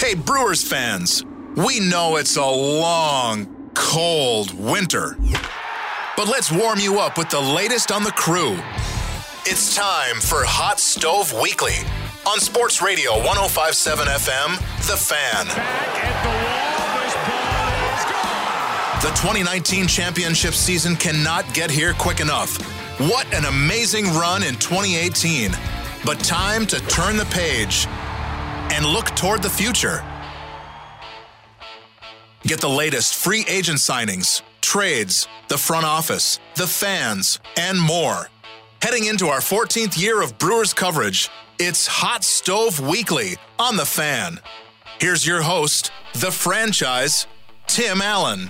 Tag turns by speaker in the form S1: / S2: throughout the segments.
S1: Hey, Brewers fans, we know it's a long, cold winter. But let's warm you up with the latest on the crew. It's time for Hot Stove Weekly on Sports Radio 105.7 FM, The Fan.
S2: Back at the wall, this ball is gone.
S1: The 2019 championship season cannot get here quick enough. What an amazing run in 2018. But time to turn the page and look toward the future. Get the latest free agent signings, trades, the front office, the fans, and more. Heading into our 14th year of Brewers coverage, it's Hot Stove Weekly on The Fan. Here's your host, the franchise, Tim Allen.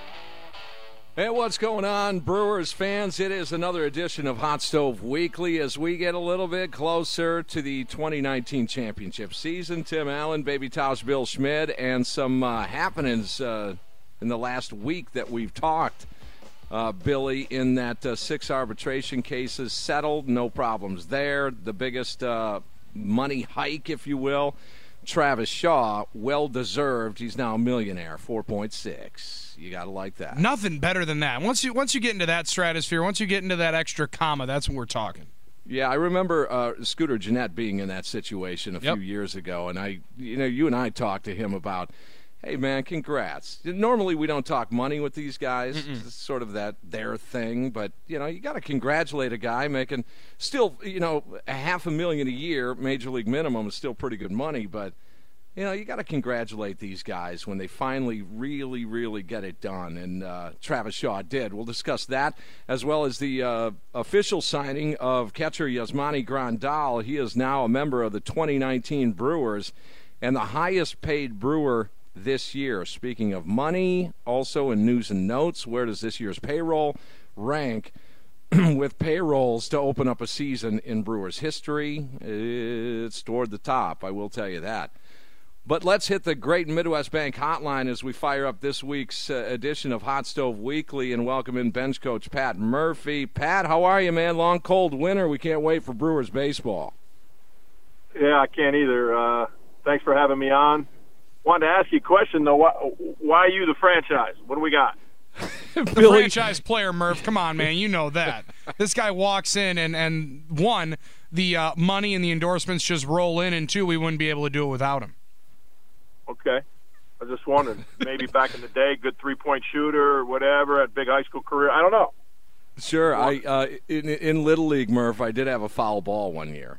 S3: Hey, what's going on, Brewers fans? It is another edition of Hot Stove Weekly as we get a little bit closer to the 2019 championship season. Tim Allen, Baby Tosh, Bill Schmid, and some happenings in the last week that we've talked. Billy, in that 6 arbitration cases settled, no problems there. The biggest money hike, if you will, Travis Shaw, well-deserved. He's now a millionaire, 4.6. You got to like that.
S4: Nothing better than that. Once you get into that stratosphere, once you get into that extra comma, that's when we're talking.
S3: Yeah, I remember Scooter Gennett being in that situation a few years ago, and you and I talked to him about, hey, man, congrats. Normally we don't talk money with these guys. It's sort of their thing. But, you got to congratulate a guy making still, $500,000 a year, major league minimum is still pretty good money. But, you got to congratulate these guys when they finally really, really get it done. And Travis Shaw did. We'll discuss that as well as the official signing of catcher Yasmani Grandal. He is now a member of the 2019 Brewers and the highest paid Brewer this year. Speaking of money, also in news and notes, where does this year's payroll rank with payrolls to open up a season in Brewers history? It's toward the top, I will tell you that. But let's hit the Great Midwest Bank hotline as we fire up this week's edition of Hot Stove Weekly and welcome in bench coach Pat Murphy. Pat, how are you, man? Long, cold winter. We can't wait for Brewers baseball.
S5: Yeah, I can't either. Thanks for having me on. Wanted to ask you a question, though. Why are you the franchise? What do we got?
S4: The franchise player, Murph. Come on, man. You know that. This guy walks in, and one, the money and the endorsements just roll in, and two, we wouldn't be able to do it without him.
S5: Okay. I was just wondering. Maybe back in the day, good three-point shooter or whatever, had a big high school career. I don't know.
S3: Sure. In Little League, Murph, I did have a foul ball one year.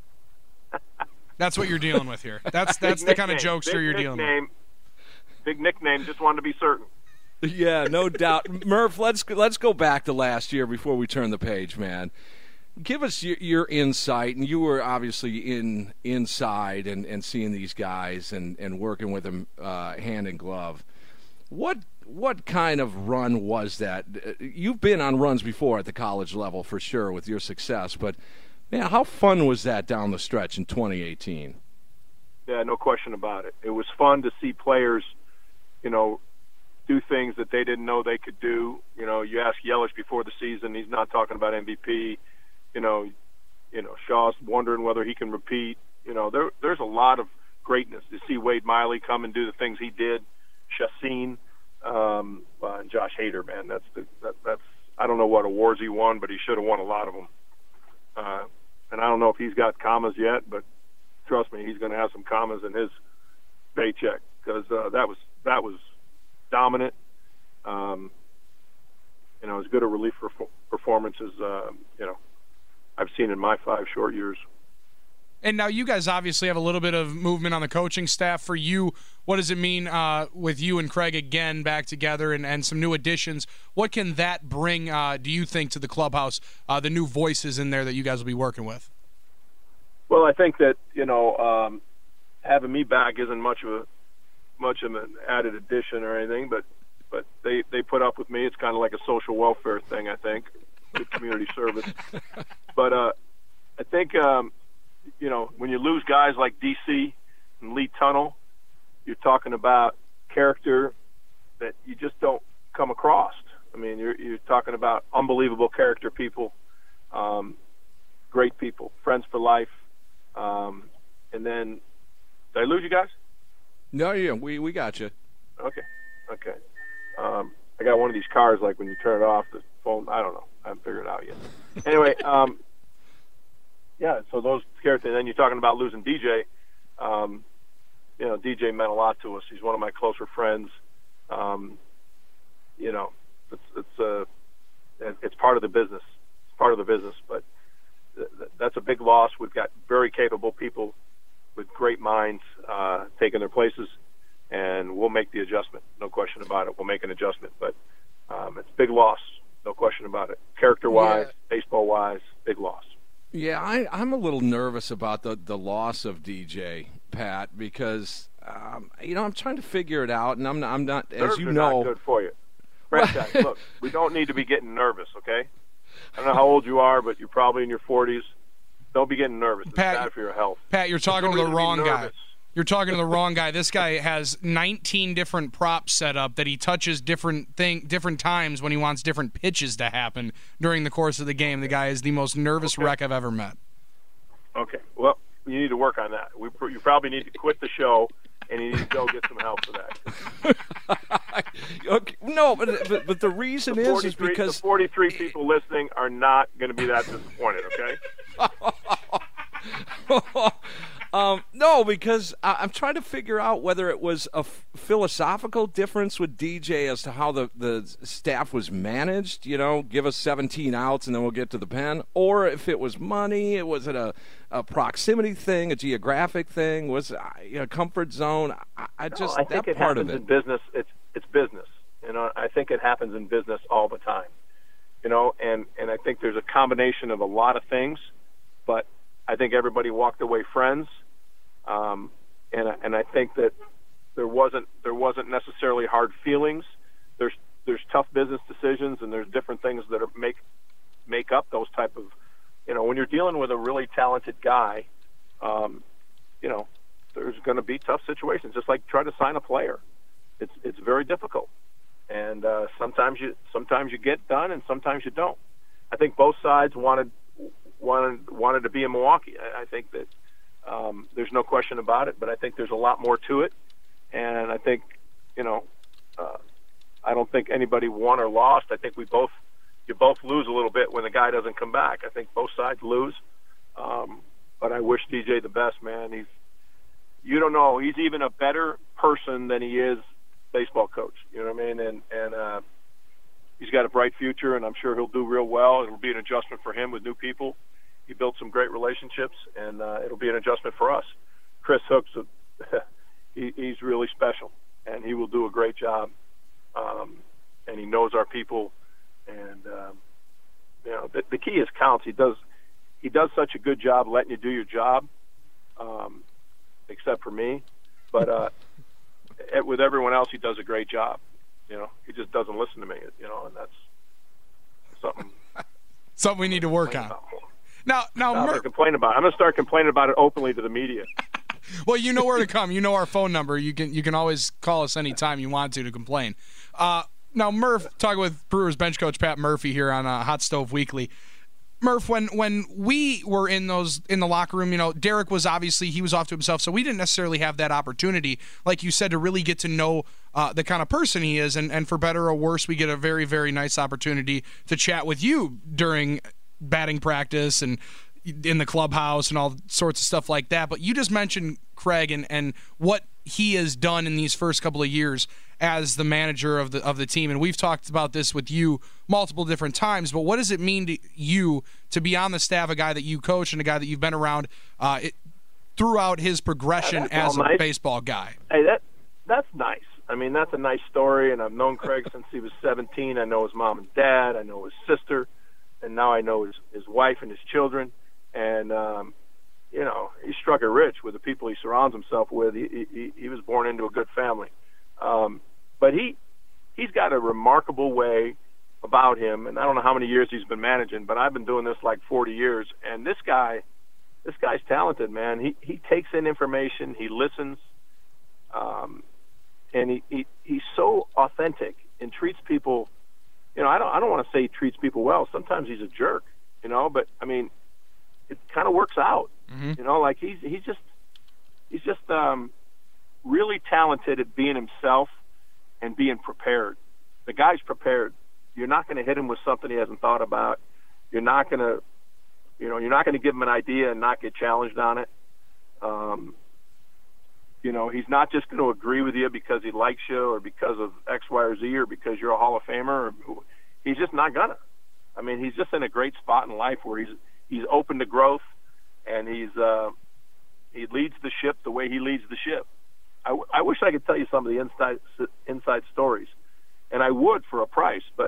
S4: That's what you're dealing with here. That's the kind of jokester you're dealing with.
S5: Big nickname. Just wanted to be certain.
S3: Yeah, no doubt. Murph, let's go back to last year before we turn the page, man. Give us your insight, and you were obviously inside and seeing these guys and working with them hand in glove. What kind of run was that? You've been on runs before at the college level for sure with your success, but man, how fun was that down the stretch in 2018?
S5: Yeah, no question about it. It was fun to see players, do things that they didn't know they could do. You ask Yelich before the season, he's not talking about MVP. Shaw's wondering whether he can repeat. There's a lot of greatness to see Wade Miley come and do the things he did. Chacin, and Josh Hader, man, that's I don't know what awards he won, but he should have won a lot of them. And I don't know if he's got commas yet, but trust me, he's going to have some commas in his paycheck because that was dominant. As good a relief performance as I've seen in my 5 short years.
S4: And now you guys obviously have a little bit of movement on the coaching staff. For you, what does it mean with you and Craig again back together and some new additions? What can that bring, do you think, to the clubhouse, the new voices in there that you guys will be working with?
S5: Well, I think that, having me back isn't much of an added addition or anything, but they put up with me. It's kind of like a social welfare thing, I think, good community service. But I think, when you lose guys like DC and Lee Tunnell, you're talking about character that you just don't come across. I mean, you're talking about unbelievable character people, great people, friends for life. And then, did I lose you guys?
S3: No, yeah, we got you.
S5: Okay. I got one of these cars, like when you turn it off, the phone, I don't know. I haven't figured it out yet. Anyway, yeah, so those scary things. Then you're talking about losing DJ. DJ meant a lot to us. He's one of my closer friends. It's part of the business. It's part of the business, but that's a big loss. We've got very capable people with great minds taking their places, and we'll make the adjustment. No question about it. We'll make an adjustment, but it's a big loss. No question about it. Character-wise, baseball-wise, big loss.
S3: Yeah, I'm a little nervous about the loss of DJ, Pat, because I'm trying to figure it out, and I'm not
S5: Nerves
S3: as you
S5: are
S3: know.
S5: Not good for you. Franchise, look, we don't need to be getting nervous, okay? I don't know how old you are, but you're probably in your 40s. Don't be getting nervous. It's bad for your health.
S4: Pat, you're talking to the wrong guy. You're talking to the wrong guy. This guy has 19 different props set up that he touches different times when he wants different pitches to happen during the course of the game. The guy is the most nervous wreck I've ever met.
S5: Okay. Well, you need to work on that. You probably need to quit the show, and you need to go get some help for that.
S3: Okay. No, but the reason is because
S5: the 43 people listening are not going to be that disappointed, okay?
S3: No, because I'm trying to figure out whether it was a philosophical difference with DJ as to how the staff was managed, give us 17 outs and then we'll get to the pen, or if it was money, was it a proximity thing, a geographic thing, was it a comfort zone? I think
S5: it happens in business. It's business. I think it happens in business all the time. And I think there's a combination of a lot of things, but I think everybody walked away friends, and I think that there wasn't necessarily hard feelings. There's tough business decisions, and there's different things that make up those type of, when you're dealing with a really talented guy, there's going to be tough situations. Just like trying to sign a player, it's very difficult, and sometimes you get done, and sometimes you don't. I think both sides wanted to be in Milwaukee. I think that there's no question about it, but I think there's a lot more to it, and I think I don't think anybody won or lost. I think you both lose a little bit when the guy doesn't come back. I think both sides lose, but I wish DJ the best, man. You don't know, he's even a better person than he is baseball coach. You know what I mean? And he's got a bright future, and I'm sure he'll do real well. It'll be an adjustment for him with new people. He built some great relationships, and it'll be an adjustment for us. Chris Hooks, he's really special, and he will do a great job. And he knows our people, and the key is counts. He does such a good job letting you do your job, except for me. But with everyone else, he does a great job. He just doesn't listen to me. And that's something
S4: we need to work on. Now,
S5: I'm going to start complaining about it openly to the media.
S4: Well, you know where to come. You know our phone number. You can always call us anytime you want to complain. Now, Murph, talking with Brewers bench coach Pat Murphy here on Hot Stove Weekly. Murph, when we were in the locker room, Derek was obviously, he was off to himself, so we didn't necessarily have that opportunity, like you said, to really get to know the kind of person he is, and for better or worse, we get a very, very nice opportunity to chat with you during batting practice and in the clubhouse and all sorts of stuff like that. But you just mentioned Craig and what he has done in these first couple of years as the manager of the team, and we've talked about this with you multiple different times, but what does it mean to you to be on the staff, a guy that you coach and a guy that you've been around throughout his progression as a baseball guy?
S5: Hey, that's nice. I mean, that's a nice story, and I've known Craig since he was 17. I know his mom and dad. I know his sister, and now I know his wife and his children. And he struck it rich with the people he surrounds himself with. He was born into a good family. But he's got a remarkable way about him, and I don't know how many years he's been managing, but I've been doing this like 40 years, and this guy's talented, man. He takes in information, he listens, and he's so authentic and treats people. I don't want to say he treats people well. Sometimes he's a jerk, but I mean, it kind of works out.
S4: Mm-hmm.
S5: Like he's just really talented at being himself and being prepared. The guy's prepared. You're not going to hit him with something he hasn't thought about. You're not going to, you're not going to give him an idea and not get challenged on it. He's not just going to agree with you because he likes you or because of X, Y, or Z or because you're a Hall of Famer. He's just not gonna. I mean, he's just in a great spot in life where he's open to growth, and he leads the ship the way he leads the ship. I wish I could tell you some of the inside stories, and I would for a price, but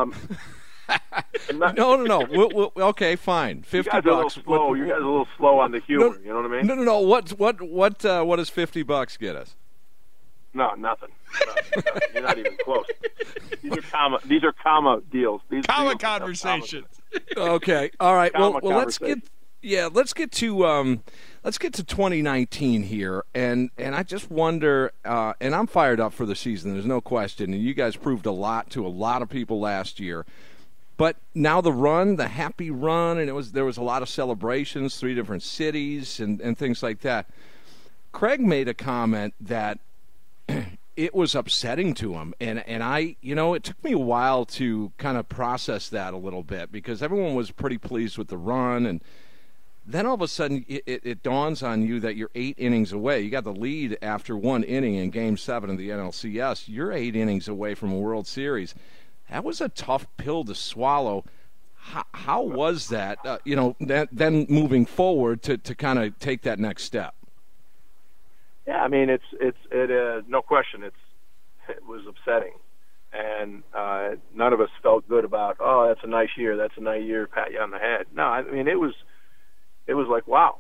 S3: No. We'll, okay, fine. $50.
S5: You guys are a little slow on the humor. You know what I mean?
S3: No. What does $50 get us?
S5: No, nothing. You're not even close. These are comma deals.
S4: Comma conversations.
S3: Okay. All right. Well, let's get to 2019 here, and I just wonder, and I'm fired up for the season. There's no question, and you guys proved a lot to a lot of people last year. But now the happy run, and there was a lot of celebrations, 3 different cities, and things like that. Craig made a comment that it was upsetting to him, and I, it took me a while to kind of process that a little bit because everyone was pretty pleased with the run, and then all of a sudden it dawns on you that you're 8 innings away. You got the lead after 1 inning in Game 7 of the NLCS. You're 8 innings away from a World Series. That was a tough pill to swallow. How was that, then moving forward to kind of take that next step?
S5: Yeah, I mean, it no question. It was upsetting, and none of us felt good about. Oh, that's a nice year. That's a nice year. Pat you on the head. No, I mean it was like wow,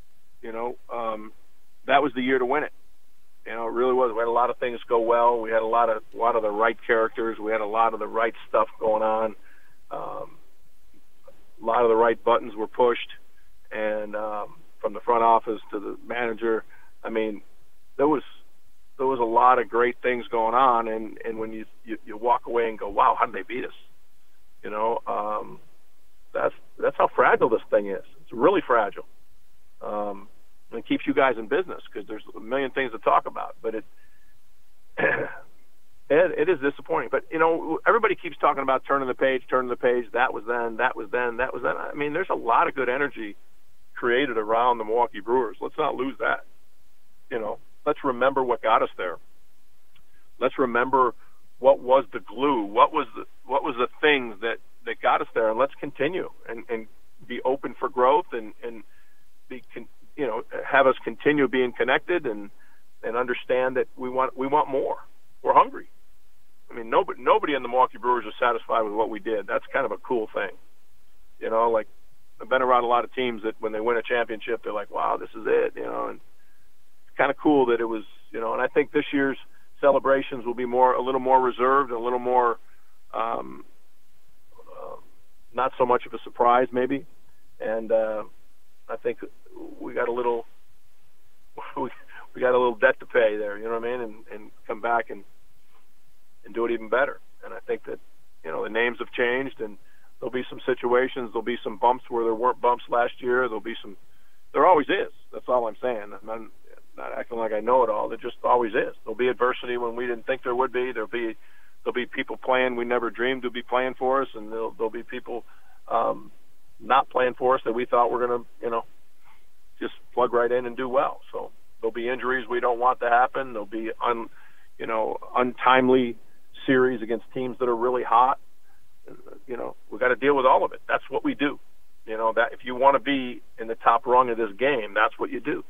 S5: that was the year to win it. It really was. We had a lot of things go well. We had a lot of the right characters. We had a lot of the right stuff going on. A lot of the right buttons were pushed, and from the front office to the manager. I mean, there was a lot of great things going on, and when you walk away and go, wow, how did they beat us? That's how fragile this thing is. It's really fragile. And it keeps you guys in business because there's a million things to talk about. But it is disappointing. But, everybody keeps talking about turning the page. That was then. I mean, there's a lot of good energy created around the Milwaukee Brewers. Let's not lose that. Let's remember what got us there. Let's remember what was the glue. What was the things that got us there, and let's continue and be open for growth and be have us continue being connected and understand that we want more. We're hungry. I mean, nobody in the Milwaukee Brewers is satisfied with what we did. That's kind of a cool thing. Like I've been around a lot of teams that when they win a championship, they're like, wow, this is it, and it's kind of cool that it was, and I think this year's celebrations will be a little more reserved, a little more, not so much of a surprise maybe. And I think we got a little debt to pay there, you know what I mean? And come back and do it even better. And I think that, the names have changed, and there'll be some situations, there'll be some bumps where there weren't bumps last year. There always is. That's all I'm saying. I'm not acting like I know it all. There just always is. There'll be adversity when we didn't think there would be. There'll be people playing we never dreamed would be playing for us, and there'll be people not playing for us that we thought were going to, just plug right in and do well. So there'll be injuries we don't want to happen. There'll be untimely series against teams that are really hot. We've got to deal with all of it. That's what we do. That if you want to be in the top rung of this game, that's what you do.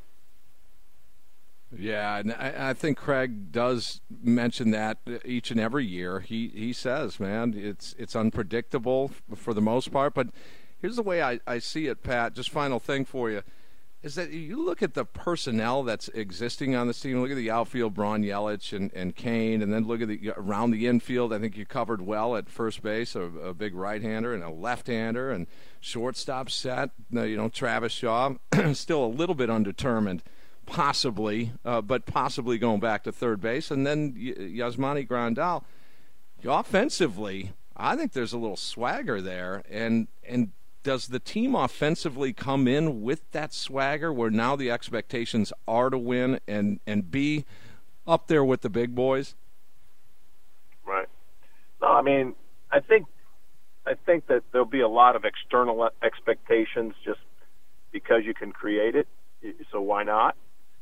S3: Yeah, and I think Craig does mention that each and every year. He says, man, it's unpredictable for the most part. But here's the way I see it, Pat. Just final thing for you is that you look at the personnel that's existing on this team. Look at the outfield, Braun Yelich and Kane, and then look at around the infield. I think you covered well at first base, a big right-hander and a left-hander, and shortstop set. Travis Shaw, still a little bit undetermined. Possibly, but possibly going back to third base. And then Yasmani Grandal. Offensively, I think there's a little swagger there. And does the team offensively come in with that swagger where now the expectations are to win and be up there with the big boys?
S5: Right. No, I mean, I think that there'll be a lot of external expectations just because you can create it. So why not?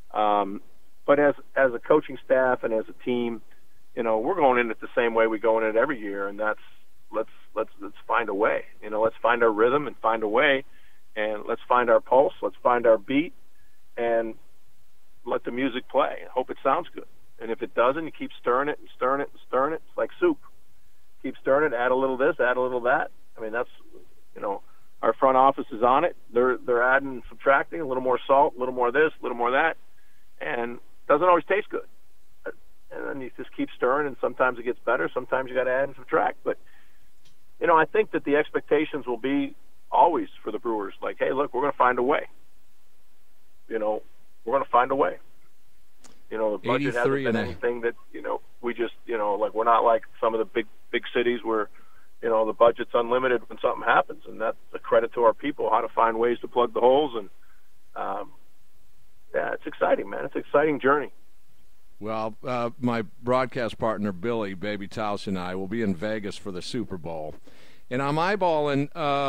S5: But as a coaching staff and as a team, we're going in it the same way we go in it every year, and that's let's find a way. Let's find our rhythm and find a way, and let's find our pulse. Let's find our beat, and let the music play. And hope it sounds good. And if it doesn't, you keep stirring it and stirring it and stirring it. It's like soup. Keep stirring it. Add a little this, add a little that. I mean, that's our front office is on it. They're adding and subtracting, a little more salt, a little more this, a little more that, and it doesn't always taste good. And then you just keep stirring, and sometimes it gets better. Sometimes you got to add and subtract. But I think that the expectations will be always for the Brewers, like, hey, look, we're going to find a way. We're going to find a way. The budget hasn't been anything that we just like, we're not like some of the big cities where the budget's unlimited when something happens, and that's a credit to our people how to find ways to plug the holes. And yeah, it's exciting, man. It's an exciting journey.
S3: Well, my broadcast partner, Billy Baby Taus, and I will be in Vegas for the Super Bowl. And I'm eyeballing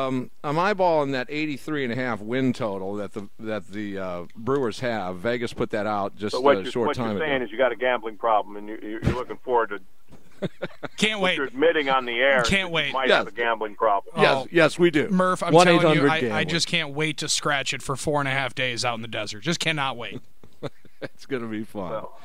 S3: that 83.5 win total that the Brewers have. Vegas put that out just a short time ago.
S5: What you're saying is you got a gambling problem, and you're looking forward to
S4: Can't wait.
S5: You're admitting on the air
S4: Can't wait.
S5: You might have a gambling problem.
S3: Yes, we do.
S4: Murph, I'm telling you, I just can't wait to scratch it for 4.5 days out in the desert. Just cannot wait.
S3: It's going to be fun.
S5: Well,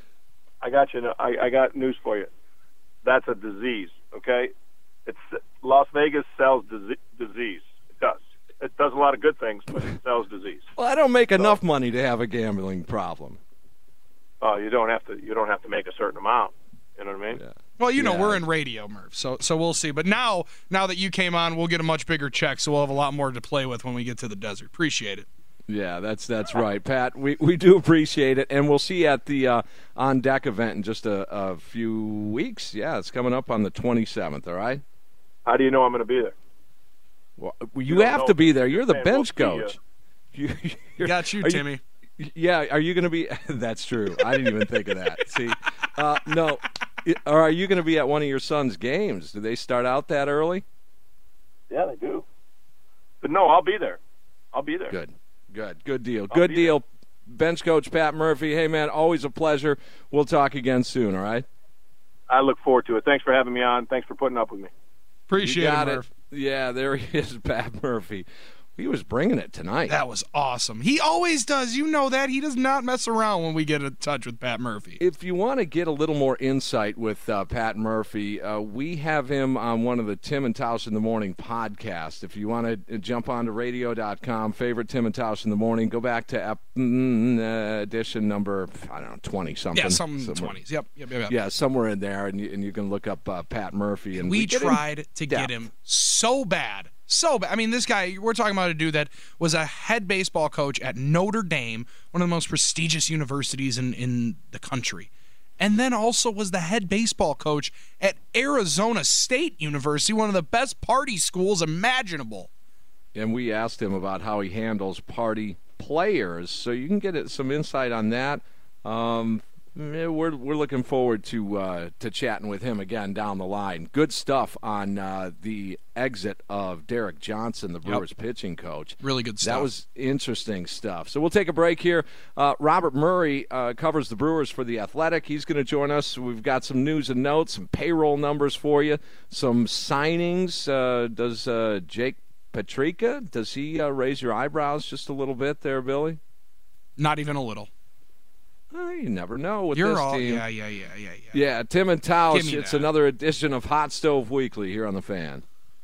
S5: I got you. I got news for you. That's a disease, okay? It's Las Vegas sells disease. It does. It does a lot of good things, but it sells disease.
S3: Well, I don't make enough money to have a gambling problem.
S5: Oh, you don't have to make a certain amount. You know what I mean?
S3: Yeah.
S4: Well, we're in radio, Murph, so we'll see. But now that you came on, we'll get a much bigger check, so we'll have a lot more to play with when we get to the desert. Appreciate it.
S3: Yeah, that's right, Pat. We do appreciate it, and we'll see you at the On Deck event in just a few weeks. Yeah, it's coming up on the 27th, all right?
S5: How do you know I'm going to be there?
S3: Well, you have to be there. You're the bench coach.
S4: Got you, Timmy.
S3: Yeah, are you going to be – that's true. I didn't even think of that. See, no. Or are you going to be at one of your son's games? Do they start out that early?
S5: Yeah, they do. But, no, I'll be there. I'll be there.
S3: Good deal. Good deal. Bench coach Pat Murphy. Hey, man, always a pleasure. We'll talk again soon, all right?
S5: I look forward to it. Thanks for having me on. Thanks for putting up with me.
S4: Appreciate it, Murph.
S3: Yeah, there he is, Pat Murphy. He was bringing it tonight.
S4: That was awesome. He always does. You know that. He does not mess around when we get in touch with Pat Murphy.
S3: If you want to get a little more insight with Pat Murphy, we have him on one of the Tim and Taus in the Morning podcasts. If you want to jump on to radio.com, favorite Tim and Taus in the Morning, go back to edition number, 20-something.
S4: Yeah, some 20s. Yep.
S3: Yeah, somewhere in there, and you can look up Pat Murphy. And
S4: we tried to get him so bad. I mean, this guy, we're talking about a dude that was a head baseball coach at Notre Dame, one of the most prestigious universities in the country, and then also was the head baseball coach at Arizona State University, one of the best party schools imaginable.
S3: And we asked him about how he handles party players, so you can get some insight on that. We're looking forward to chatting with him again down the line. Good stuff on the exit of Derek Johnson, the Brewers pitching coach.
S4: Really good stuff.
S3: That was interesting stuff. So we'll take a break here. Robert Murray covers the Brewers for The Athletic. He's going to join us. We've got some news and notes, some payroll numbers for you, some signings. Does Jake Petricka, does he raise your eyebrows just a little bit there, Billy?
S4: Not even a little.
S3: You never know with this team.
S4: Yeah.
S3: Yeah, Tim and Taus, it's another edition of Hot Stove Weekly here on The Fan.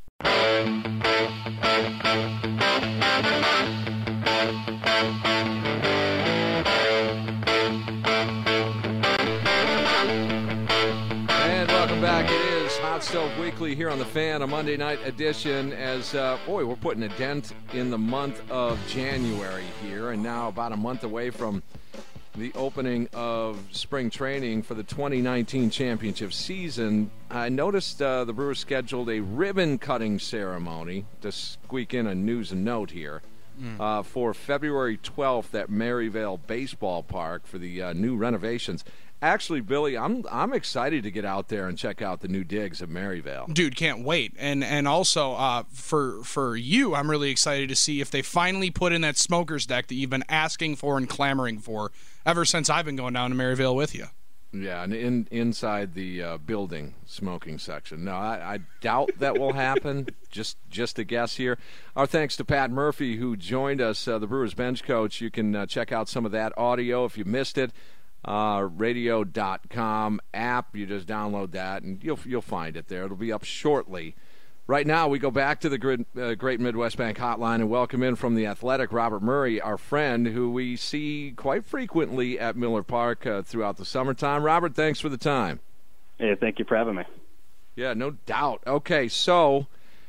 S3: And welcome back. It is Hot Stove Weekly here on The Fan, a Monday night edition as, we're putting a dent in the month of January here, and now about a month away from the opening of spring training for the 2019 championship season. I noticed the Brewers scheduled a ribbon-cutting ceremony to squeak in a news and note here for February 12th at Maryvale Baseball Park for the new renovations. Actually, Billy, I'm excited to get out there and check out the new digs at Maryvale.
S4: Dude, can't wait. And also for you, I'm really excited to see if they finally put in that smoker's deck that you've been asking for and clamoring for ever since I've been going down to Maryvale with you.
S3: Yeah, and inside the building smoking section. No, I doubt that will happen. Just a guess here. Our thanks to Pat Murphy, who joined us, the Brewers bench coach. You can check out some of that audio if you missed it. Radio.com app. You just download that, and you'll find it there. It'll be up shortly. Right now, we go back to the Great Midwest Bank Hotline and welcome in from the Athletic, Robert Murray, our friend, who we see quite frequently at Miller Park throughout the summertime. Robert, thanks for the time.
S2: Hey, thank you for having me.
S3: Yeah, no doubt. Okay, so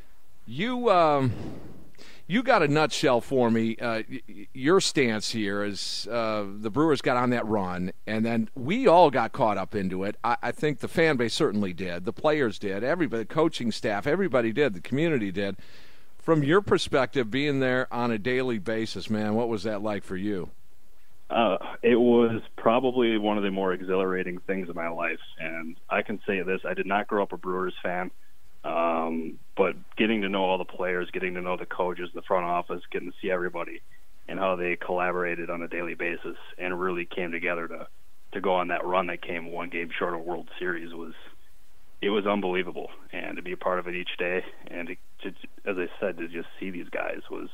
S3: you got a nutshell for me. Your stance here is the Brewers got on that run, and then we all got caught up into it. I think the fan base certainly did. The players did. Everybody, the coaching staff, everybody did. The community did. From your perspective, being there on a daily basis, man, what was that like for you?
S2: It was probably one of the more exhilarating things in my life, and I can say this. I did not grow up a Brewers fan. But getting to know all the players, getting to know the coaches, the front office, getting to see everybody and how they collaborated on a daily basis and really came together to go on that run that came one game short of World Series was unbelievable. And to be a part of it each day and to, as I said, to just see these guys was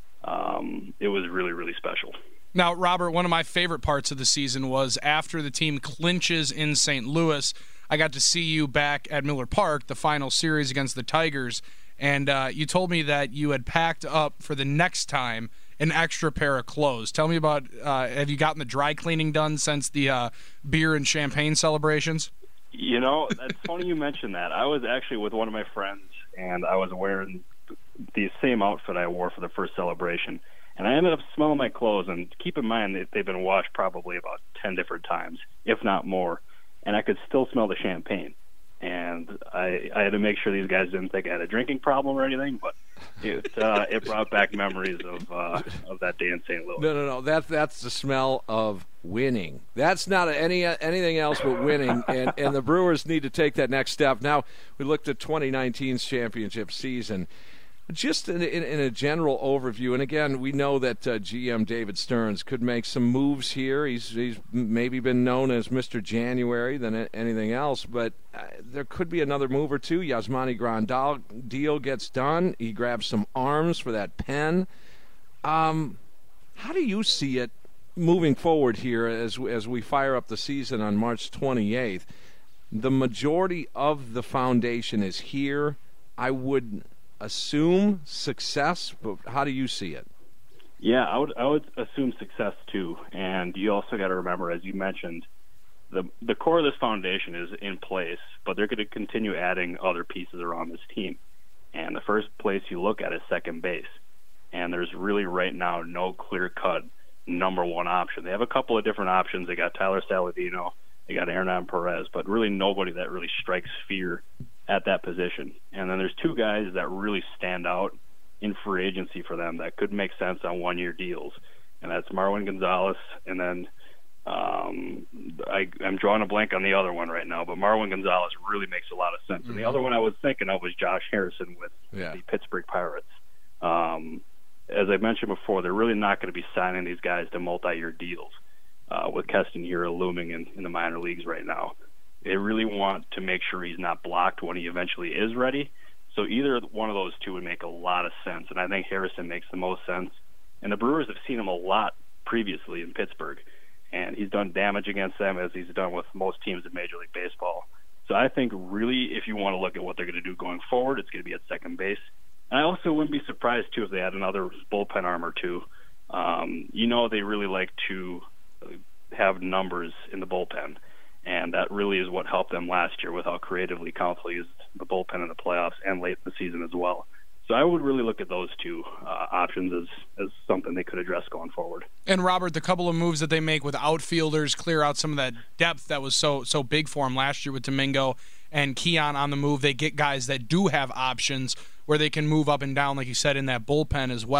S2: it was really, really special.
S4: Now, Robert, one of my favorite parts of the season was after the team clinches in St. Louis, I got to see you back at Miller Park, the final series against the Tigers, and you told me that you had packed up for the next time an extra pair of clothes. Tell me about, have you gotten the dry cleaning done since the beer and champagne celebrations?
S2: You know, that's funny you mentioned that. I was actually with one of my friends, and I was wearing the same outfit I wore for the first celebration, and I ended up smelling my clothes, and keep in mind that they've been washed probably about 10 different times, if not more. And I could still smell the champagne. And I had to make sure these guys didn't think I had a drinking problem or anything, but it brought back memories of that day in St. Louis.
S3: No. That's the smell of winning. That's not anything else but winning, and the Brewers need to take that next step. Now, we looked at 2019's championship season. Just in a general overview, and again, we know that GM David Stearns could make some moves here. He's maybe been known as Mr. January than anything else, but there could be another move or two. Yasmani Grandal deal gets done. He grabs some arms for that pen. How do you see it moving forward here as we fire up the season on March 28th? The majority of the foundation is here. I would assume success, but how do you see it?
S2: Yeah, I would assume success too. And you also got to remember, as you mentioned, the core of this foundation is in place, but they're going to continue adding other pieces around this team. And the first place you look at is second base. And there's really right now no clear-cut number one option. They have a couple of different options. They got Tyler Saladino, they got Hernan Perez, but really nobody that really strikes fear at that position. And then there's two guys that really stand out in free agency for them that could make sense on one-year deals, and that's Marwin Gonzalez, and then I'm drawing a blank on the other one right now, but Marwin Gonzalez really makes a lot of sense. And the other one I was thinking of was Josh Harrison with the Pittsburgh Pirates. As I mentioned before, they're really not going to be signing these guys to multi-year deals with Keston Hiura looming in the minor leagues right now. They really want to make sure he's not blocked when he eventually is ready. So either one of those two would make a lot of sense, and I think Harrison makes the most sense. And the Brewers have seen him a lot previously in Pittsburgh, and he's done damage against them as he's done with most teams in Major League Baseball. So I think really if you want to look at what they're going to do going forward, it's going to be at second base. And I also wouldn't be surprised, too, if they had another bullpen arm or two. They really like to have numbers in the bullpen. And that really is what helped them last year with how creatively Counsell used the bullpen in the playoffs and late in the season as well. So I would really look at those two options as something they could address going forward.
S4: And, Robert, the couple of moves that they make with outfielders clear out some of that depth that was so big for them last year with Domingo and Keon on the move. They get guys that do have options where they can move up and down, like you said, in that bullpen as well.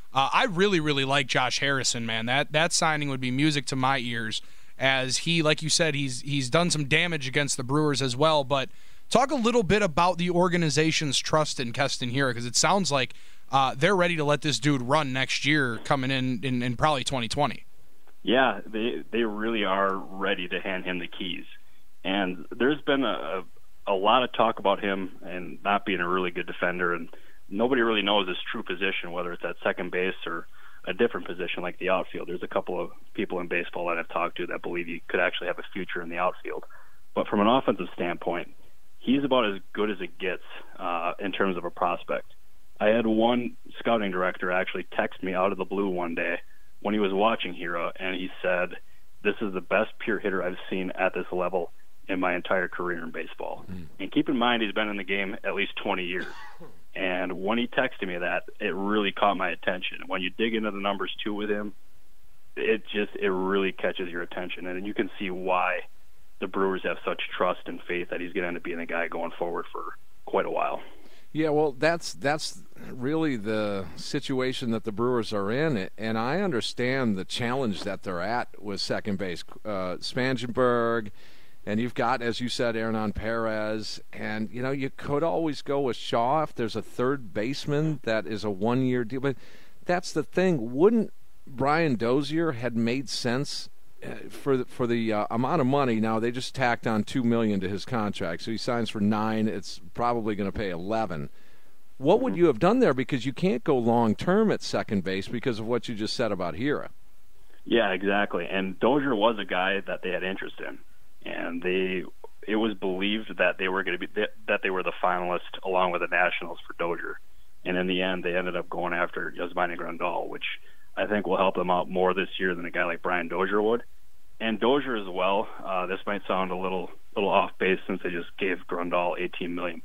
S4: I really, really like Josh Harrison, man. That signing would be music to my ears, as he, like you said, he's done some damage against the Brewers as well. But talk a little bit about the organization's trust in Keston Hiura, because it sounds like they're ready to let this dude run next year, coming in probably 2020.
S2: Yeah, they really are ready to hand him the keys. And there's been a lot of talk about him and not being a really good defender, and nobody really knows his true position, whether it's at second base or a different position like the outfield. There's a couple of people in baseball that I've talked to that believe he could actually have a future in the outfield. But from an offensive standpoint, he's about as good as it gets in terms of a prospect. I had one scouting director actually text me out of the blue one day when he was watching Hiura, and he said, "This is the best pure hitter I've seen at this level in my entire career in baseball." And keep in mind, he's been in the game at least 20 years. And when he texted me that, it really caught my attention. When you dig into the numbers too with him, it really catches your attention. And you can see why the Brewers have such trust and faith that he's going to end up being a guy going forward for quite a while.
S3: Yeah, well, that's really the situation that the Brewers are in, and I understand the challenge that they're at with second base. Spangenberg, and you've got, as you said, Hernan Perez, and you could always go with Shaw if there's a third baseman that is a one-year deal. But that's the thing. Wouldn't Brian Dozier had made sense for the amount of money? Now they just tacked on $2 million to his contract, so he signs for $9 million. It's probably going to pay $11 million. What would you have done there? Because you can't go long term at second base because of what you just said about Hiura.
S2: Yeah, exactly. And Dozier was a guy that they had interest in, and it was believed that they were going to be that they were the finalist along with the Nationals for Dozier. And in the end, they ended up going after Yasmani Grandal, which I think will help them out more this year than a guy like Brian Dozier would. And Dozier as well. This might sound a little off base since they just gave Grandal $18 million.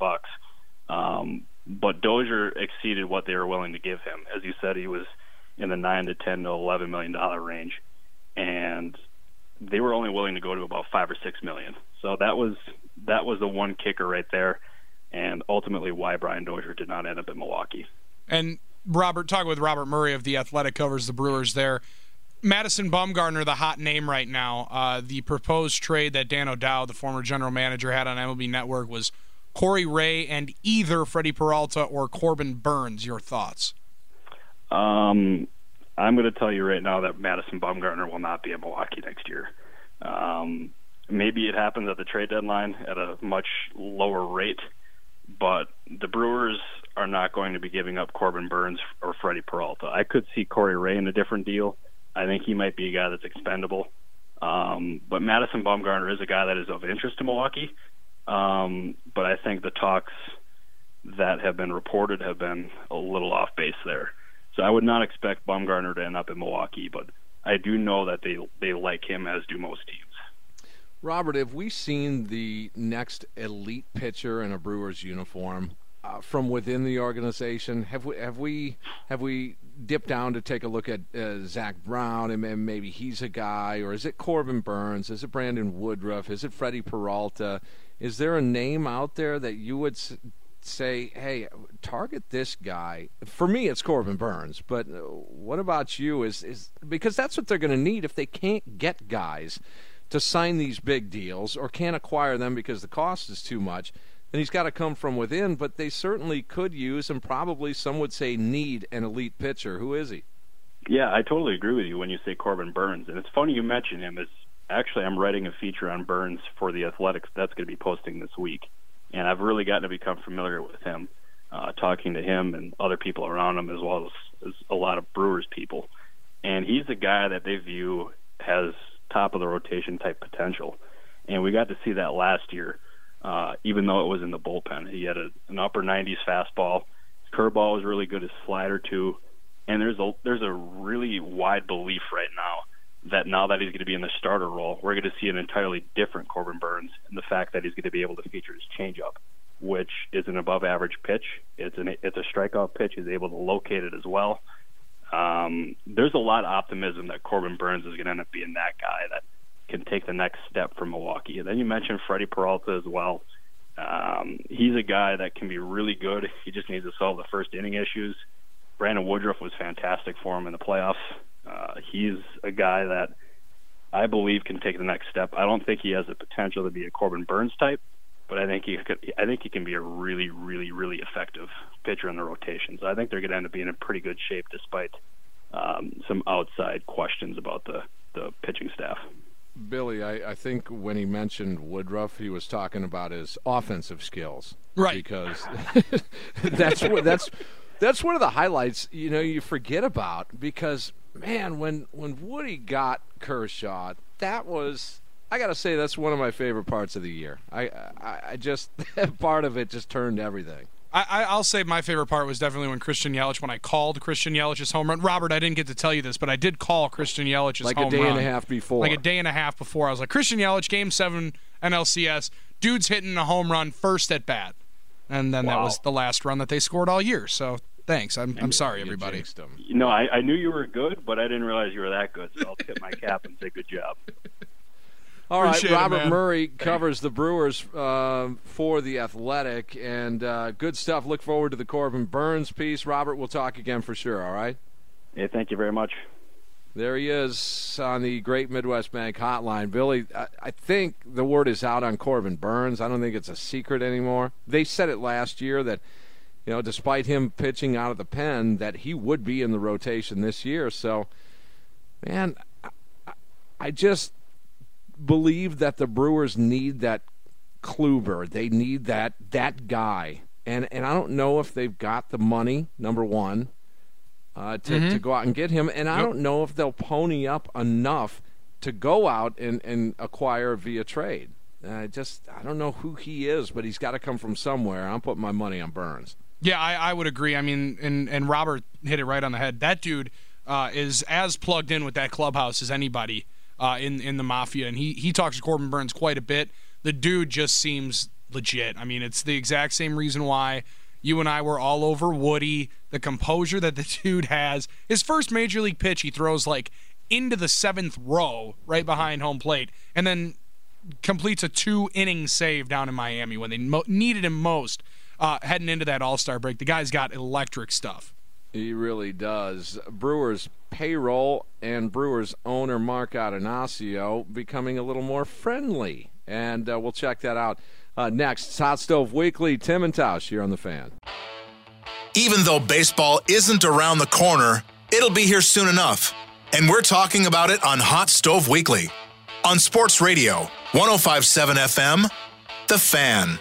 S2: But Dozier exceeded what they were willing to give him. As you said, he was in the $9 to $10 to $11 million range, and they were only willing to go to about $5 or $6 million. So that was the one kicker right there, and ultimately why Brian Dozier did not end up in Milwaukee.
S4: And Robert, talking with Robert Murray of The Athletic, covers the Brewers there. Madison Bumgarner, the hot name right now. The proposed trade that Dan O'Dowd, the former general manager, had on MLB Network was Corey Ray and either Freddie Peralta or Corbin Burns. Your thoughts?
S2: I'm going to tell you right now that Madison Bumgarner will not be in Milwaukee next year. Maybe it happens at the trade deadline at a much lower rate, but the Brewers are not going to be giving up Corbin Burns or Freddie Peralta. I could see Corey Ray in a different deal. I think he might be a guy that's expendable. But Madison Bumgarner is a guy that is of interest to Milwaukee. But I think the talks that have been reported have been a little off base there. So I would not expect Bumgarner to end up in Milwaukee, but I do know that they like him, as do most teams.
S3: Robert, have we seen the next elite pitcher in a Brewers uniform from within the organization? Have we dipped down to take a look at Zach Brown, and maybe he's a guy, or is it Corbin Burns? Is it Brandon Woodruff? Is it Freddie Peralta? Is there a name out there that you would say, hey, target this guy? For me, it's Corbin Burns, but what about you? Is because that's what they're going to need if they can't get guys to sign these big deals or can't acquire them because the cost is too much. Then he's got to come from within, but they certainly could use, and probably some would say need, an elite pitcher. Who is he?
S2: Yeah, I totally agree with you when you say Corbin Burns. And it's funny you mention him. Actually, I'm writing a feature on Burns for The Athletics that's going to be posting this week. And I've really gotten to become familiar with him, talking to him and other people around him, as well as a lot of Brewers people. And he's a guy that they view has top-of-the-rotation type potential. And we got to see that last year. Even though it was in the bullpen. He had an upper 90s fastball. His curveball was really good, his slider too. And there's a really wide belief right now that he's going to be in the starter role, we're going to see an entirely different Corbin Burns, and the fact that he's going to be able to feature his changeup, which is an above-average pitch. It's a strikeout pitch. He's able to locate it as well. There's a lot of optimism that Corbin Burns is going to end up being that guy that can take the next step for Milwaukee. And then you mentioned Freddie Peralta as well. He's a guy that can be really good. He just needs to solve the first inning issues. Brandon Woodruff was fantastic for him in the playoffs. He's a guy that I believe can take the next step. I don't think he has the potential to be a Corbin Burnes type, but I think he can be a really, really, really effective pitcher in the rotation. So I think they're going to end up being in pretty good shape despite some outside questions about the pitching staff.
S3: Billy, I think when he mentioned Woodruff, he was talking about his offensive skills,
S4: right?
S3: Because that's one of the highlights you forget about. Because man, when Woody got Kershaw, that was, I got to say, that's one of my favorite parts of the year. I just part of it just turned everything.
S4: I'll say my favorite part was definitely when I called Christian Yelich's home run. Robert, I didn't get to tell you this, but I did call Christian Yelich's home run.
S3: Like a day and a half before.
S4: Like a day and a half before. I was like, Christian Yelich, Game 7 NLCS, dude's hitting a home run first at bat. And then that was the last run that they scored all year. So thanks. I'm sorry, everybody.
S2: I knew you were good, but I didn't realize you were that good. So I'll tip my cap and say good job.
S3: All right, Robert Murray covers the Brewers for The Athletic, and good stuff. Look forward to the Corbin Burnes piece. Robert, we'll talk again for sure, all right?
S2: Yeah, thank you very much.
S3: There he is on the Great Midwest Bank Hotline. Billy, I think the word is out on Corbin Burnes. I don't think it's a secret anymore. They said it last year that, despite him pitching out of the pen, that he would be in the rotation this year. So, man, I just believe that the Brewers need that Kluber. They need that guy. And I don't know if they've got the money, number one, to go out and get him. And I don't know if they'll pony up enough to go out and acquire via trade. I don't know who he is, but he's got to come from somewhere. I'm putting my money on Burnes.
S4: Yeah, I would agree. I mean, and Robert hit it right on the head. That dude is as plugged in with that clubhouse as anybody in the Mafia, and he talks to Corbin Burnes quite a bit. The dude just seems legit. I mean, it's the exact same reason why you and I were all over Woody, the composure that the dude has. His first major league pitch, he throws like into the 7th row right behind home plate, and then completes a 2-inning save down in Miami when they needed him most heading into that All-Star break. The guy's got electric stuff.
S3: He really does. Brewers payroll and Brewers owner Mark Adonasio becoming a little more friendly. And we'll check that out next. It's Hot Stove Weekly. Tim and Tausch here on The Fan.
S1: Even though baseball isn't around the corner, it'll be here soon enough. And we're talking about it on Hot Stove Weekly. On Sports Radio, 105.7 FM, The Fan.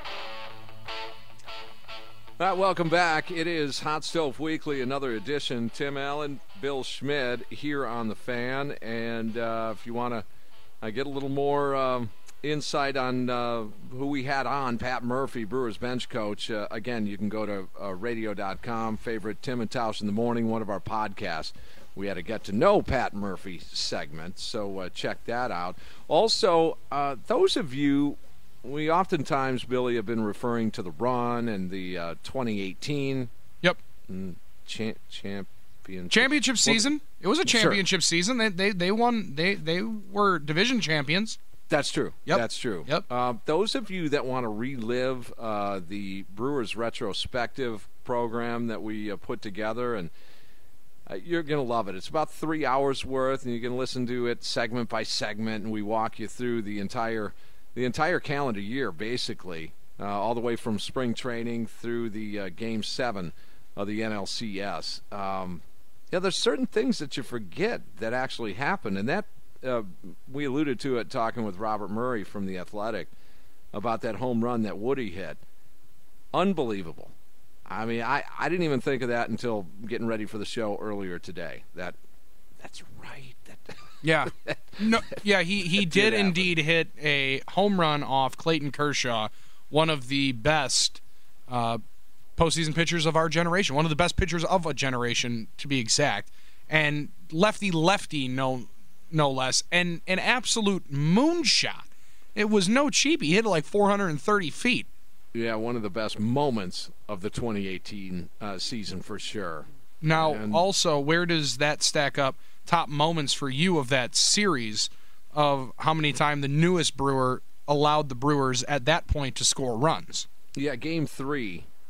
S3: All right, welcome back. It is Hot Stove Weekly, another edition. Tim Allen, Bill Schmid here on The Fan. And if you want to get a little more insight on who we had on, Pat Murphy, Brewers bench coach, again, you can go to radio.com, favorite Tim and Tausch in the Morning, one of our podcasts. We had a get-to-know Pat Murphy segment, so check that out. Also, those of you, we oftentimes, Billy, have been referring to the run and the 2018
S4: championship season. It was a championship season. They won. They were division champions.
S3: That's true.
S4: Yep.
S3: That's true.
S4: Yep.
S3: Those of you that want to relive the Brewers retrospective program that we put together, and you're going to love it. It's about 3 hours worth, and you can listen to it segment by segment, and we walk you through the entire calendar year, basically, all the way from spring training through the Game 7 of the NLCS. There's certain things that you forget that actually happened, and that we alluded to it talking with Robert Murray from The Athletic about that home run that Woody hit. Unbelievable. I mean, I didn't even think of that until getting ready for the show earlier today. That's right.
S4: Yeah. He did indeed hit a home run off Clayton Kershaw, one of the best postseason pitchers of our generation, one of the best pitchers of a generation, to be exact. And lefty, no less, and an absolute moonshot. It was no cheap. He hit it like 430 feet.
S3: Yeah, one of the best moments of the 2018 season for sure.
S4: Now, also, where does that stack up? Top moments for you of that series of how many times the newest Brewer allowed the Brewers at that point to score runs?
S3: Yeah, Game 3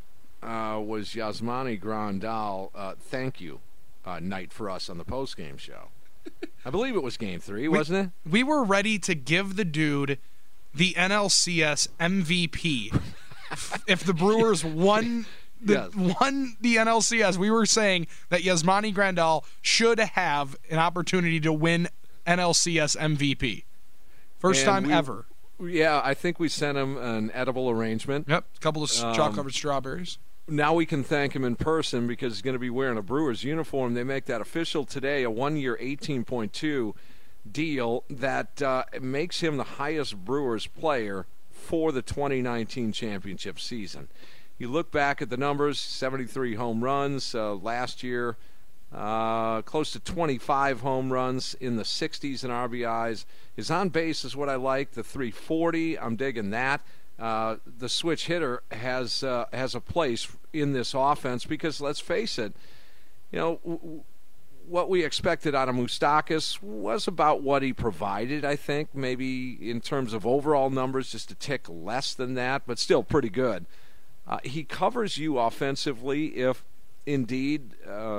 S3: was Yasmani Grandal thank you night for us on the postgame show. I believe it was Game 3, wasn't it?
S4: We were ready to give the dude the NLCS MVP. If the Brewers won the NLCS, we were saying that Yasmani Grandal should have an opportunity to win NLCS MVP. First time ever.
S3: Yeah, I think we sent him an edible arrangement.
S4: Yep, a couple of chocolate-covered strawberries.
S3: Now we can thank him in person because he's going to be wearing a Brewers uniform. They make that official today, a 1-year $18.2 deal that makes him the highest Brewers player for the 2019 championship season. You look back at the numbers, 73 home runs last year, close to 25 home runs in the 60s in RBIs. His on base is what I like, the 340. I'm digging that. The switch hitter has a place in this offense because, let's face it, what we expected out of Moustakas was about what he provided, I think. Maybe in terms of overall numbers, just a tick less than that, but still pretty good. He covers you offensively if, indeed,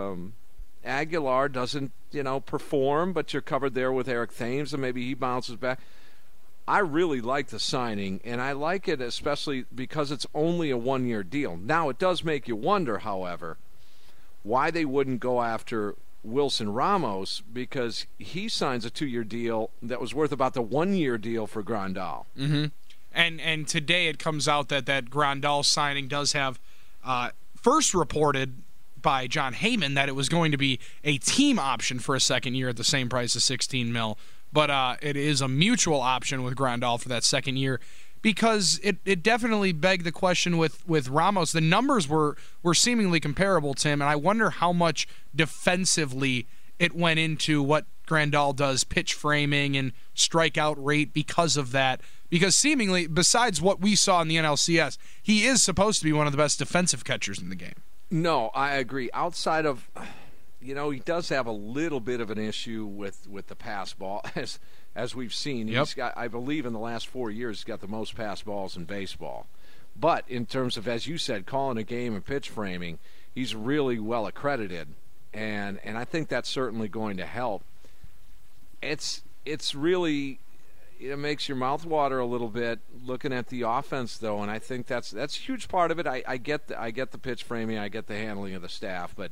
S3: Aguilar doesn't, perform, but you're covered there with Eric Thames, and maybe he bounces back. I really like the signing, and I like it especially because it's only a 1-year deal. Now, it does make you wonder, however, why they wouldn't go after Wilson Ramos, because he signs a 2-year deal that was worth about the 1-year deal for Grandal.
S4: Mm-hmm. And today it comes out that Grandal signing does have first reported by John Heyman that it was going to be a team option for a second year at the same price of $16 million. But it is a mutual option with Grandal for that second year because it definitely begged the question with Ramos. The numbers were seemingly comparable to him, and I wonder how much defensively it went into what Grandal does, pitch framing and strikeout rate because of that. Because seemingly, besides what we saw in the NLCS, he is supposed to be one of the best defensive catchers in the game.
S3: No, I agree. Outside of... he does have a little bit of an issue with the pass ball, as we've seen.
S4: Yep.
S3: He's got, I believe, in the last 4 years, he's got the most pass balls in baseball. But in terms of, as you said, calling a game and pitch framing, he's really well accredited, and I think that's certainly going to help. It's really, it makes your mouth water a little bit looking at the offense, though, and I think that's a huge part of it. I get the pitch framing, I get the handling of the staff, but.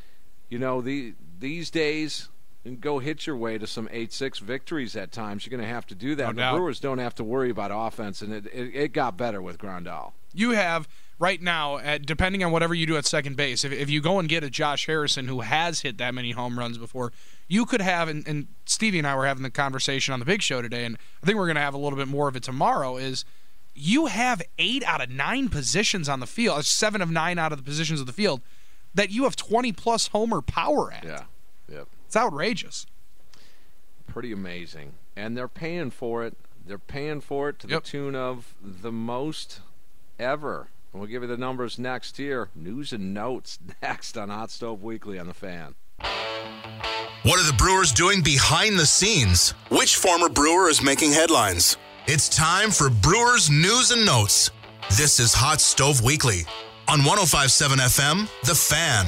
S3: These days, go hit your way to some 8-6 victories at times. You're going to have to do that.
S4: No
S3: the
S4: doubt.
S3: Brewers don't have to worry about offense, and it got better with Grandal.
S4: You have, right now, depending on whatever you do at second base, if you go and get a Josh Harrison who has hit that many home runs before, you could have, and Stevie and I were having the conversation on the big show today, and I think we're going to have a little bit more of it tomorrow, is you have 8 out of 9 positions on the field, 7 of 9 out of the positions of the field, that you have 20-plus homer power at.
S3: Yeah, yep.
S4: It's outrageous.
S3: Pretty amazing. And they're paying for it. They're paying for it to the tune of the most ever. And we'll give you the numbers next here. News and notes next on Hot Stove Weekly on The Fan.
S1: What are the Brewers doing behind the scenes? Which former Brewer is making headlines? It's time for Brewers News and Notes. This is Hot Stove Weekly. On 105.7 FM, The Fan.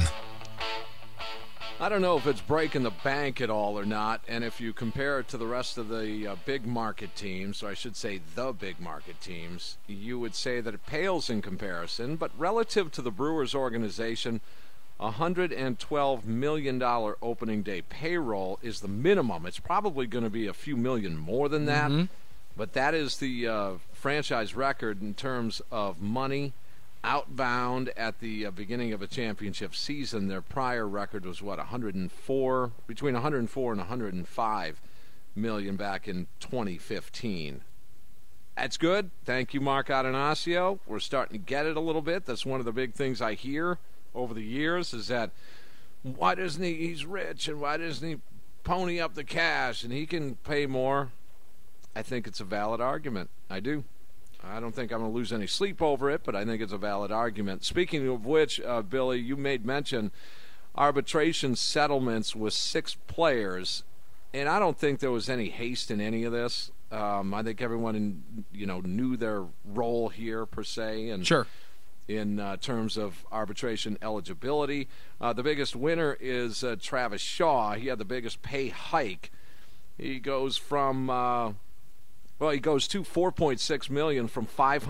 S3: I don't know if it's breaking the bank at all or not, and if you compare it to the rest of the big market teams, or I should say the big market teams, you would say that it pales in comparison, but relative to the Brewers organization, $112 million opening day payroll is the minimum. It's probably going to be a few million more than that, but that is the franchise record in terms of money outbound at the beginning of a championship season. Their prior record was between 104 and 105 million back in 2015. That's good. Thank you, Mark Adonasio. We're starting to get it a little bit. That's one of the big things I hear over the years is that why doesn't he's rich and why doesn't he pony up the cash and he can pay more? I think it's a valid argument. I do. I don't think I'm going to lose any sleep over it, but I think it's a valid argument. Speaking of which, Billy, you made mention arbitration settlements with 6 players, and I don't think there was any haste in any of this. I think everyone knew their role here per se, and
S4: sure.
S3: in terms of arbitration eligibility. The biggest winner is Travis Shaw. He had the biggest pay hike. He goes from he goes to $4.6 million from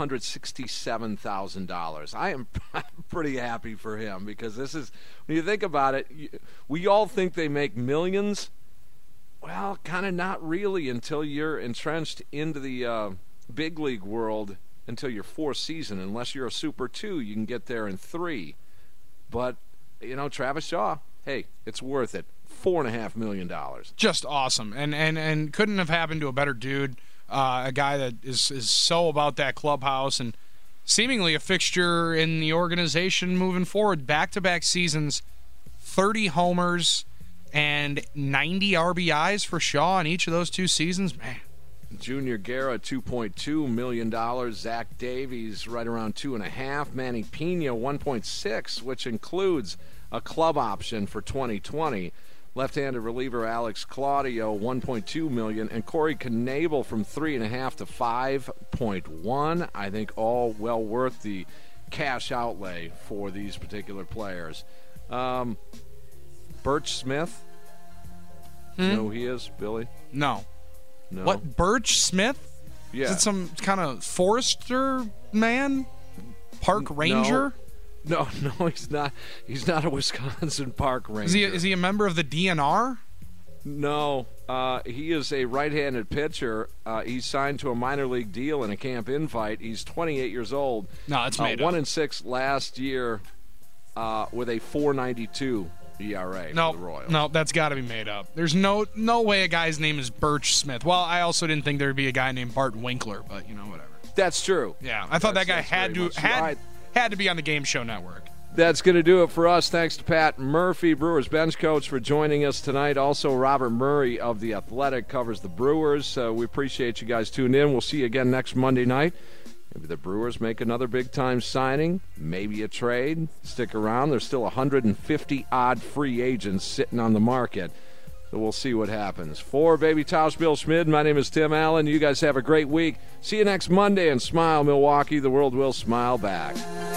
S3: $567,000. I am pretty happy for him because this is, when you think about it, we all think they make millions. Well, kind of not really until you're entrenched into the big league world until your fourth season. Unless you're a Super 2, you can get there in 3. But, Travis Shaw, hey, it's worth it. $4.5 million.
S4: Just awesome. And couldn't have happened to a better dude. A guy that is so about that clubhouse and seemingly a fixture in the organization moving forward. Back-to-back seasons, 30 homers and 90 RBIs for Shaw in each of those 2 seasons. Man.
S3: Junior Guerra, $2.2 million. Zach Davies, right around $2.5 million. Manny Pena, $1.6 million, which includes a club option for 2020. Left-handed reliever Alex Claudio, $1.2 million, and Corey Knebel from $3.5 million to $5.1 million. I think all well worth the cash outlay for these particular players. Birch Smith, you know who he is, Billy?
S4: No. What, Birch Smith?
S3: Yeah.
S4: Is it some kind of forester man? Park ranger?
S3: No, he's not. He's not a Wisconsin park ranger.
S4: Is he a member of the DNR?
S3: No, he is a right-handed pitcher. He's signed to a minor league deal in a camp invite. He's 28 years old.
S4: No, it's made up.
S3: 1-6 last year with a 4.92 ERA for the Royals.
S4: No, that's got to be made up. There's no way a guy's name is Birch Smith. Well, I also didn't think there would be a guy named Bart Winkler, but whatever.
S3: That's true.
S4: Yeah, I thought that guy had to be on the Game Show Network.
S3: That's going to do it for us. Thanks to Pat Murphy, Brewers bench coach, for joining us tonight. Also, Robert Murray of The Athletic covers the Brewers. We appreciate you guys tuning in. We'll see you again next Monday night. Maybe the Brewers make another big-time signing, maybe a trade. Stick around. There's still 150-odd free agents sitting on the market. So we'll see what happens. For Baby Tausch, Bill Schmid, my name is Tim Allen. You guys have a great week. See you next Monday, and smile, Milwaukee. The world will smile back.